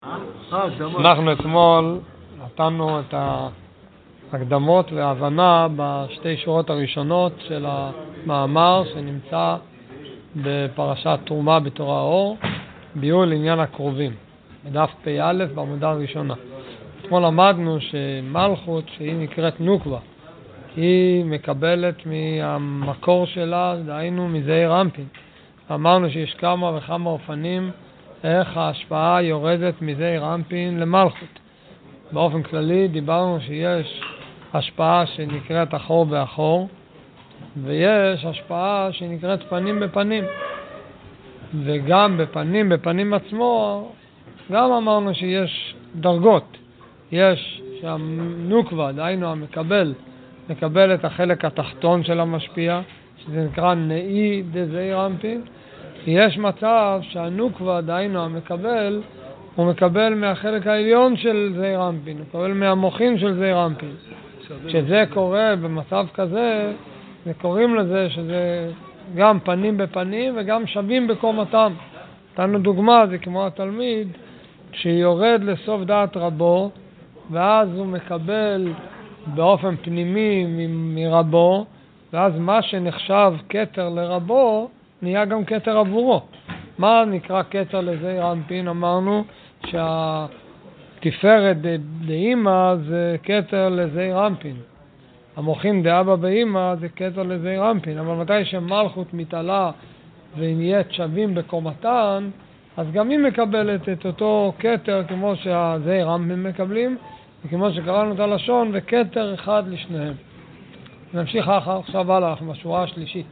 אנחנו אתמול נתנו את ההקדמות וההבנה בשתי שורות הראשונות של המאמר שנמצא בפרשת תרומה בתורה האור, ביאור לעניין הקרובים, בדף פ"א בעמודה הראשונה. אתמול למדנו שמלכות, שהיא נקראת נוקבה, היא מקבלת מהמקור שלה, דהיינו מזעיר אנפין. אמרנו שיש כמה וכמה אופנים איך ההשפעה יורדת מזעיר אנפין למלכות. באופן כללי דיברנו שיש השפעה שנקראת אחור באחור, ויש השפעה שנקראת פנים בפנים. וגם בפנים בפנים עצמו, גם אמרנו שיש דרגות. יש שהנוקבה, דהיינו המקבל, מקבל את החלק התחתון של המשפיע, שזה נקרא נאי דזעיר אנפין. יש מצב שהנוקבה, דהיינו המקבל, הוא מקבל מהחלק העליון של זעיר אנפין, הוא מקבל מהמוחין של זעיר אנפין. כשזה קורה במצב כזה, קוראים לזה שזה גם פנים בפנים וגם שווים בקומתם. נתנו דוגמה, זה כמו התלמיד שיורד לסוף דעת רבו, ואז הוא מקבל באופן פנימי מרבו, ואז מה שנחשב כתר לרבו נהיה גם כתר עבורו. מה נקרא כתר לזעיר אנפין? אמרנו שהתפארת דאמא זה כתר לזעיר אנפין, המוחין דאבא באמא זה כתר לזעיר אנפין. אבל מתי שמלכות מתעלה ונהיית שווים בקומתן, אז גם היא מקבלת את אותו כתר כמו שהזעיר אנפין מקבלים, וכמו שקראנו את הלשון, וכתר אחד לשניהם. נמשיך עכשיו הלאה בשורה השלישית.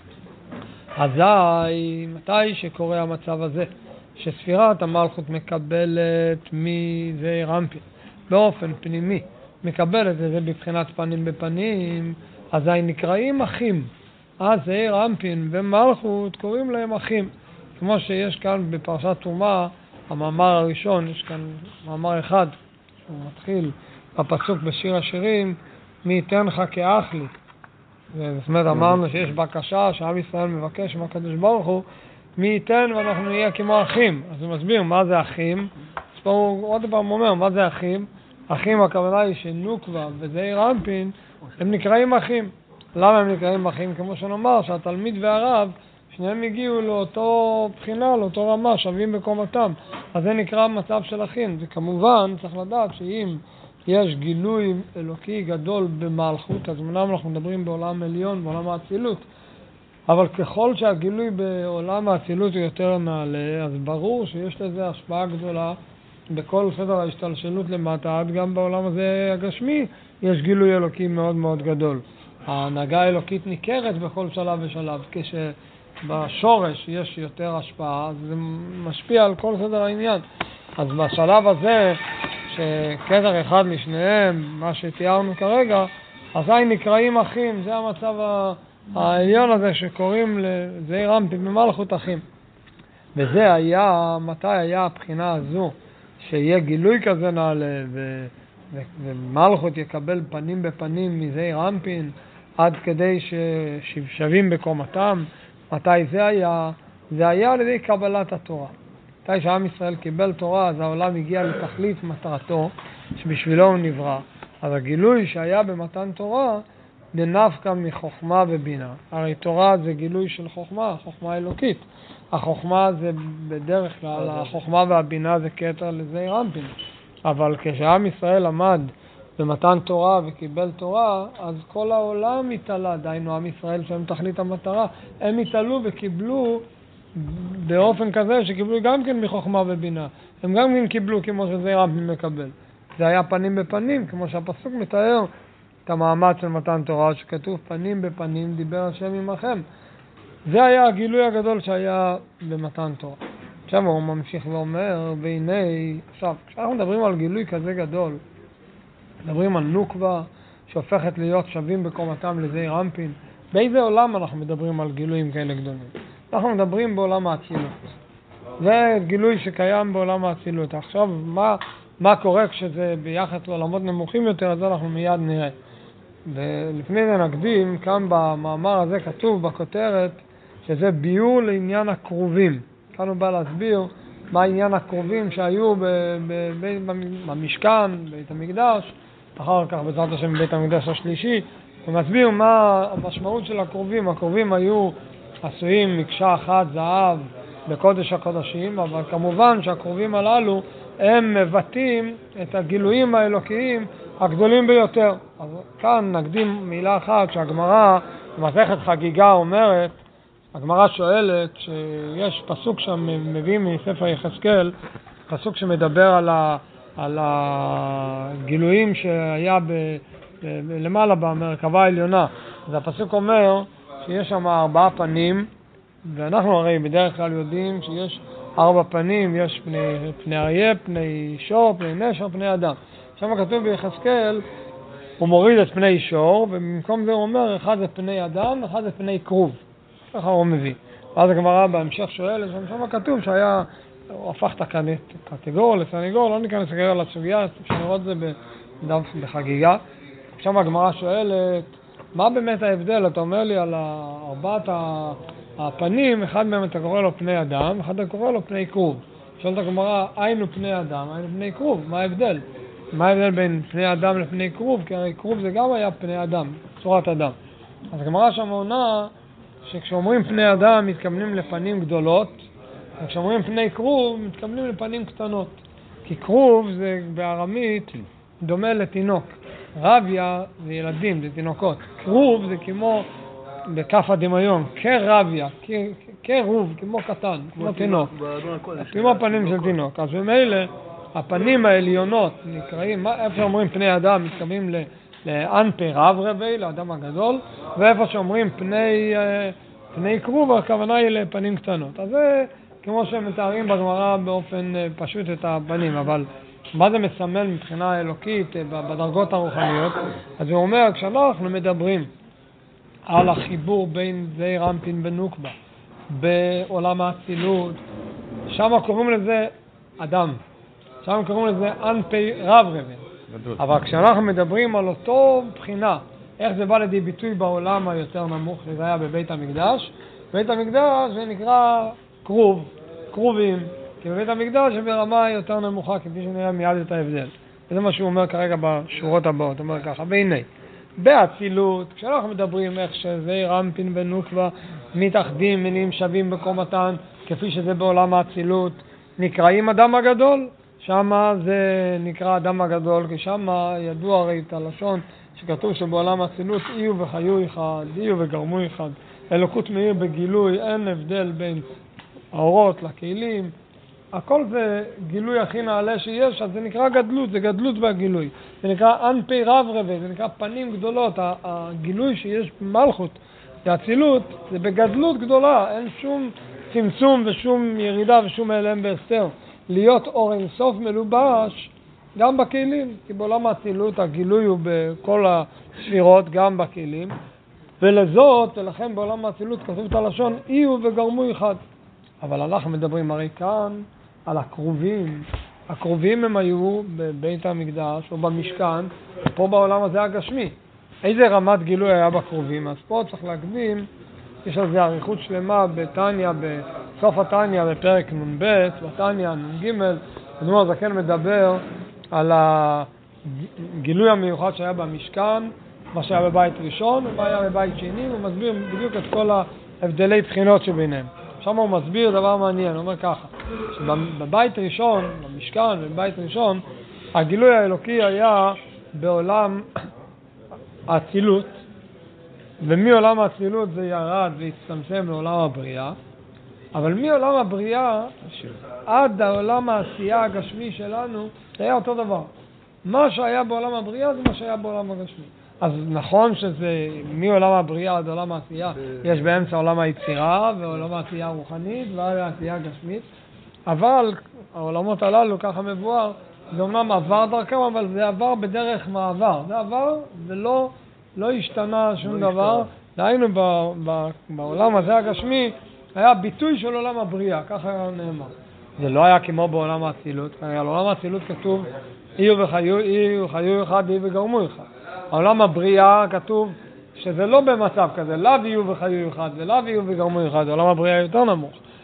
אזי מתי שקורה המצב הזה שספירת המלכות מקבלת מזעיר אנפין באופן פנימי, מקבלת את זה בבחינת פנים בפנים, אזי נקראים אחים. אז זעיר אנפין ומלכות קוראים להם אחים, כמו שיש כאן בפרשת תרומה, המאמר הראשון. יש כאן מאמר אחד שהוא מתחיל בפסוק בשיר השירים, מי ייתן לך כאח לי. זאת אומרת, אמרנו שיש בקשה שעם ישראל מבקש מהקדוש ברוך הוא, מי ייתן ואנחנו נהיה כמו אחים. אז הוא מסביר מה זה אחים. אז פה הוא עוד פעם אומר מה זה אחים. אחים, הכוונה היא שנוקבה וזעיר אנפין הם נקראים אחים. למה הם נקראים אחים? כמו שנאמר שהתלמיד והרב שניהם הגיעו לאותו בחינה, לאותו רמה, שווים בקומתם. אז זה נקרא מצב של אחים. וכמובן צריך לדעת שאם יש גילוי אלוקי גדול במלכות, אז אמנם אנחנו מדברים בעולם עליון, בעולם האצילות, אבל ככל שהגילוי בעולם האצילות הוא יותר נעלה, אז ברור שיש לזה השפעה גדולה בכל סדר ההשתלשלות למטה. עד גם בעולם הזה הגשמי יש גילוי אלוקי מאוד מאוד גדול. ההנהגה האלוקית ניכרת בכל שלב ושלב. כשבשורש יש יותר השפעה, זה משפיע על כל סדר העניין. אז בשלב הזה שכתר אחד לשניהם, מה שתיארנו כרגע, אזי נקראים אחים. זה המצב העליון הזה שקוראים לזעיר אנפין במלכות אחים. וזה היה, מתי היה הבחינה הזו שיהיה גילוי כזה נעלה ומלכות יקבל פנים בפנים מזעיר אנפין עד כדי ששווים בקומתם? מתי זה היה? זה היה על ידי קבלת התורה. מתי שעם ישראל קיבל תורה, אז העולם הגיע לתכלית מטרתו שבשבילו הוא נברא. אז הגילוי שהיה במתן תורה נפקא מחוכמה ובינה. הרי תורה זה גילוי של חוכמה, חוכמה אלוקית. החוכמה זה בדרך כלל, החוכמה והבינה זה כתר לזעיר אנפין. אבל כשעם ישראל עמד במתן תורה וקיבל תורה, אז כל העולם התעלה, דהיינו עם ישראל שהם תכלית המטרה, הם התעלו וקיבלו באופן כזה שקיבלו גם כן מחוכמה ובינה. הם גם כן קיבלו כמו שזעיר אנפין מקבל. זה היה פנים בפנים, כמו שהפסוק מתאר את המעמד של מתן תורה, שכתוב פנים בפנים דיבר השם עמכם. זה היה הגילוי הגדול שהיה במתן תורה. עכשיו הוא ממשיך ואומר, והנה, עכשיו, כשאנחנו מדברים על גילוי כזה גדול, מדברים על נוקבה שהופכת להיות שווים בקומתם לזעיר אנפין. באיזה עולם אנחנו מדברים על גילויים כאלה גדולים? אנחנו מדברים בעולם האצילות. זה גילוי שקיים בעולם האצילות. עכשיו, מה קורה כשזה ביחד לעולמות נמוכים יותר? אז אנחנו מיד נראה. ולפני זה נקדים, כאן במאמר הזה כתוב בכותרת שזה ביאור לעניין הקרובים. כאן הוא בא להסביר מה העניין הקרובים שהיו במשכן, בבית המקדש, אחר כך בעזרת השם בבית המקדש השלישי, ומסביר מה המשמעות של הקרובים. הקרובים היו עשויים מקשה אחת זהב בקודש הקודשים, אבל כמובן שהקרובים הללו הם מבטאים את הגילויים האלוקיים הגדולים ביותר. אז כאן נקדים מילה אחת שהגמרא במסכת חגיגה אומרת, הגמרא שואלת שיש פסוק שם מביאים מספר יחזקאל, פסוק שמדבר על הגילויים שהיה למעלה במרכבה העליונה. אז הפסוק אומר שיש שם 4 פנים, ואנחנו הרי בדרך כלל יודעים שיש 4 פנים, יש פני אריה, פני שור, פני נשר, פני אדם. שם כתוב ביחזקאל, הוא מוריד את פני שור, ובמקום זה הוא אומר, אחד זה פני אדם, אחד זה פני כרוב. ככה הוא מביא. ואז הגמרא בהמשך שואלת, שם כתוב שהיה, הוא הפך את הקטגור לסניגור, לא ניכנס כרגע לסוגיה, אפשר לראות את זה בדף בחגיגה. שם הגמרא שואלת, מה באמת ההבדל? אתה אומר לי על 4 הפנים, אחד מהם אתה קורא לו פני אדם, אחד אתה קורא לו פני כרוב. שואלת הגמרא, היינו פני אדם, היינו פני כרוב, מה ההבדל? מה ההבדל בין פני אדם לפני כרוב? כי הרי כרוב זה גם היה פני אדם, צורת אדם. אז הגמרא שם עונה שכשאומרים פני אדם מתכוונים לפנים גדולות, וכשאומרים פני כרוב מתכוונים לפנים קטנות. כי כרוב זה בארמית דומה לתינוק. רביה זה ילדים, זה תינוקות. כרוב זה כמו בכף הדמיון, כרביה, כרוב, כמו קטן, כמו תינוק. כמו פנים של תינוק. אז במילא הפנים העליונות נקראים, איפה שאומרים פני אדם מתכוונים לאנפי רב רבי, לאדם הגדול, ואיפה שאומרים פני כרוב, הכוונה היא לפנים קטנות. אז זה כמו שהם מתארים בגמרא באופן פשוט את הפנים, אבל מה זה מסמל מבחינה אלוקית בדרגות הרוחניות? אז הוא אומר, כשאנחנו מדברים על החיבור בין זעיר אנפין ונוקבה בעולם האצילות, שם קוראים לזה אדם, שם קוראים לזה אנפי רב רבי. אבל כשאנחנו מדברים על אותו בחינה, איך זה בא לידי ביטוי בעולם היותר נמוך, זה היה בבית המקדש. בבית המקדש זה נקרא כרובים, כי בבית המקדש זה ברמה יותר נמוכה, כפי שנראה מיד את ההבדל. וזה מה שהוא אומר כרגע בשורות הבאות, הוא אומר ככה, והנה, באצילות, כשאנחנו מדברים איך שזעיר אנפין ונוקבה מתאחדים, נהיים שווים בקומתן, כפי שזה בעולם האצילות, נקראים אדם הגדול. שמה זה נקרא אדם הגדול, כי שמה ידוע הרי את הלשון שכתוב שבעולם האצילות איו וחיו אחד, איו וגרמו אחד, אלוקות מאיר בגילוי, אין הבדל בין האורות לכלים, הכל זה גילוי הכי נעלה שיש, אז זה נקרא גדלות, זה גדלות והגילוי. זה נקרא אנפי רב רבי, זה נקרא פנים גדולות, הגילוי שיש במלכות, האצילות, זה בגדלות גדולה, אין שום צמצום ושום ירידה ושום העלם בהסתר. להיות אור אינסוף מלובש גם בכלים, כי בעולם האצילות הגילוי הוא בכל הספירות, גם בכלים, ולזאת, ולכן בעולם האצילות כתוב את הלשון, איו וגרמו אחד. אבל אנחנו מדברים הרי כאן על הקרובים. הקרובים הם היו בבית המקדש או במשכן, פה בעולם הזה הגשמי. איזה רמת גילוי היה בקרובים? אז פה צריך להקדים, יש על זה אריכות שלמה בתניא, בסוף התניא, בפרק נ"ב, בתניא נ"ג, אדמו"ר הזקן מדבר על הגילוי המיוחד שהיה במשכן, מה שהיה בבית ראשון ומה היה בבית שני, הוא מסביר בדיוק את כל ההבדלי בחינות שביניהם. שם הוא מסביר דבר מעניין, הוא אומר ככה, שבבית ראשון, במשכן ובבית ראשון, הגילוי האלוקי היה בעולם האצילות, ומעולם האצילות זה ירד והצטמצם לעולם הבריאה, אבל מעולם הבריאה עד העולם העשייה הגשמי שלנו זה היה אותו דבר. מה שהיה בעולם הבריאה זה מה שהיה בעולם הגשמי. אז נכון שזה מעולם הבריאה עד עולם העשייה, יש באמצע עולם היצירה ועולם העשייה הרוחנית והעשייה הגשמית, אבל העולמות הללו ככה מבואר, זה אומנם עבר דרכם, אבל זה עבר בדרך מעבר. זה עבר ולא השתנה שום דבר. דהיינו בעולם הזה הגשמי היה ביטוי של עולם הבריאה, ככה נאמר. זה לא היה כמו בעולם האצילות, כי על עולם האצילות כתוב איו וחיו אחד, איו וגרמו אחד. העולם הבריאה כתוב שזה לא במצב כזה, לאו איו וחיו אחד ולאו איו וגרמו אחד, עולם הבריאה יותר נמוך.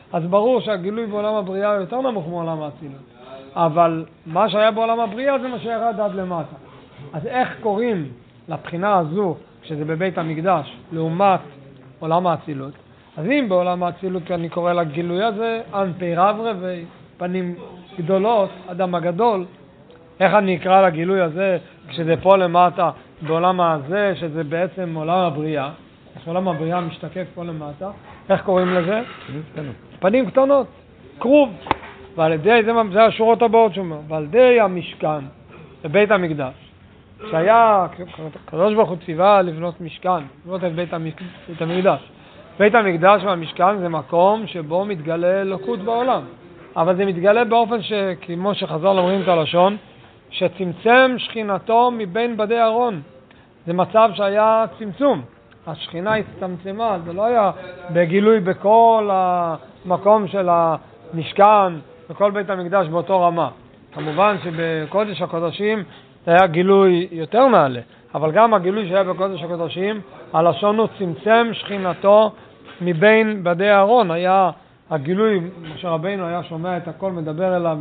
אז ברור שהגילוי בעולם הבריאה הוא יותר נמוך מעולם האצילות. אבל מה שהיה בעולם הבריאה זה מה שירד עד למטה. אז איך קוראים לבחינה הזו, כשזה בבית המקדש, לעומת עולם האצילות? אז אם בעולם האצילות אני קורא לגילוי הזה, אנפי רברבי, פנים גדולות, אדם הגדול, איך אני אקרא לגילוי הזה כשזה פה למטה, בעולם הזה, שזה בעצם עולם הבריאה, עולם הבריאה משתקף פה למטה, איך קוראים לזה? פנים קטנות, קרוב. ועל ידי, זה השורות הבאות שאומר, ועל ידי המשכן בבית המקדש, שהיה, הקדוש ברוך הוא ציווה לבנות משכן, לבנות את בית המקדש. בית המקדש והמשכן זה מקום שבו מתגלה אלוקות בעולם. אבל זה מתגלה באופן שכמו שחז"ל אומרים את הלשון, שצמצם שכינתו מבין בדי ארון. זה מצב שהיה צמצום. השכינה הצטמצמה, זה לא היה בגילוי בכל המקום של המשכן, בכל בית המקדש באותו רמה. כמובן שבקודש הקודשים זה היה גילוי יותר נעלה, אבל גם הגילוי שהיה בקודש הקודשים, הלשון הוא צמצם שכינתו מבין בדי ארון. היה הגילוי, משה רבינו היה שומע את הכל מדבר אליו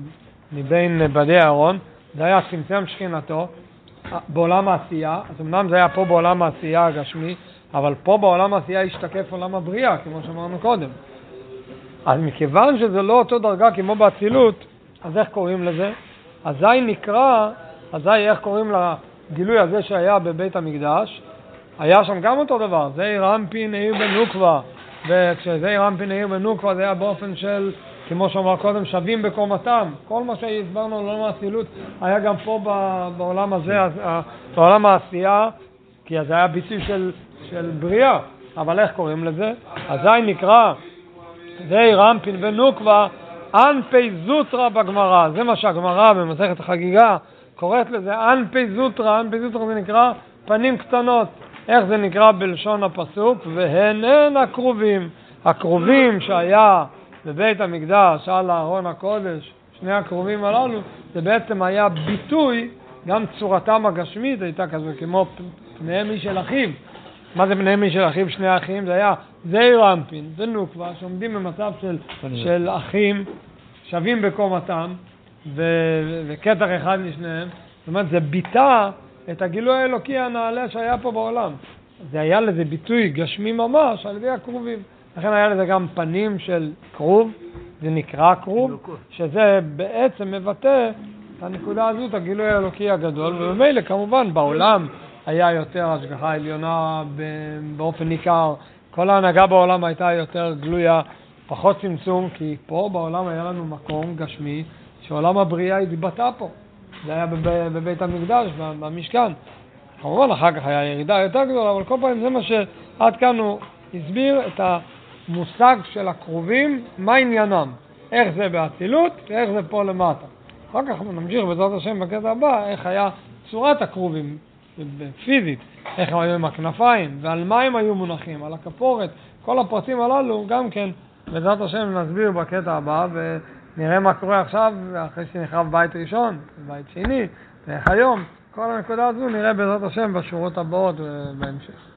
מבין בדי ארון, זה היה צמצם שכינתו בעולם העשייה. אז אמנם זה היה פה בעולם העשייה הגשמי, אבל פה בעולם העשייה השתקף עולם הבריאה, כמו שאמרנו קודם. אז מכיוון שזה לא אותו דרגה כמו באצילות, אז איך קוראים לזה? אזי נקרא, איך קוראים לגילוי הזה שהיה בבית המקדש? היה שם גם אותו דבר, זעיר אנפין העיר בנוקבה, וכשזעיר אנפין העיר בנוקבה זה היה באופן של, כמו שאמר קודם, שווים בקומתם. כל מה שהסברנו לעולם האצילות היה גם פה בעולם הזה, בעולם העשייה, כי זה היה ביטוי של בריאה. אבל איך קוראים לזה? אזי נקרא זעיר אנפין ונוקבה אנפי זוטרה בגמרא. זה מה שהגמרא במסכת החגיגה קוראת לזה, אנפי זוטרה. אנפי זוטרה זה נקרא פנים קטנות. איך זה נקרא בלשון הפסוק? והן הקרובים. הקרובים שהיה בבית המקדש על ארון הקודש, שני הקרובים הללו, זה בעצם היה ביטוי, גם צורתם הגשמית הייתה כזו, כמו פניהם של אחיו. מה זה פניהם של אחיו? שני אחים, זה היה זעיר אנפין ונוקבה, שעומדים במצב של אחים, שווים בקומתם, וקטח אחד לשניהם. זאת אומרת, זה ביטא את הגילוי האלוקי הנעלה שהיה פה בעולם. זה היה לזה ביטוי גשמי ממש על ידי הקרובים. לכן היה לזה גם פנים של קרוב, זה נקרא קרוב, שזה בעצם מבטא את הנקודה הזו, את הגילוי האלוקי הגדול, ובמילא כמובן בעולם היה יותר השגחה עליונה באופן ניכר, כל ההנהגה בעולם הייתה יותר גלויה, פחות צמצום, כי פה בעולם היה לנו מקום גשמי, שעולם הבריאה התבטא פה. זה היה בבית המקדש, במשכן. כמובן אחר כך היה ירידה יותר גדולה, אבל כל פעם זה מה שעד כאן הוא הסביר את המושג של הקרובים, מה עניינם, איך זה באצילות ואיך זה פה למטה. אחר כך נמשיך בעזרת השם בקטע הבא, איך היה צורת הקרובים פיזית, איך הם היו עם הכנפיים ועל מה הם היו מונחים, על הכפורת, כל הפרטים הללו גם כן בעזרת השם נסביר בקטע הבא, ונראה מה קורה עכשיו אחרי שנחרב בית ראשון, בית שני, ואיך היום, כל הנקודה הזו נראה בעזרת השם בשורות הבאות ובהמשך.